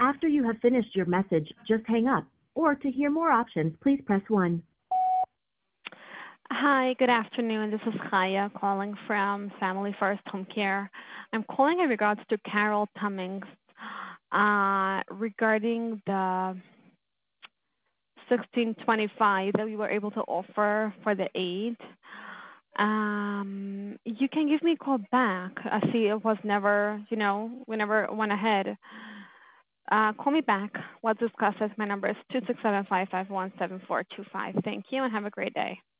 After you have finished your message, just hang up. Or to hear more options, please press 1. Hi, good afternoon. This is Chaya calling from Family First Home Care. I'm calling in regards to Carol Cummings regarding the 1625 that we were able to offer for the aid. You can give me a call back. I see it was never, we never went ahead. Call me back. Let's discuss this. My number is 267-551-7425. Thank you and have a great day.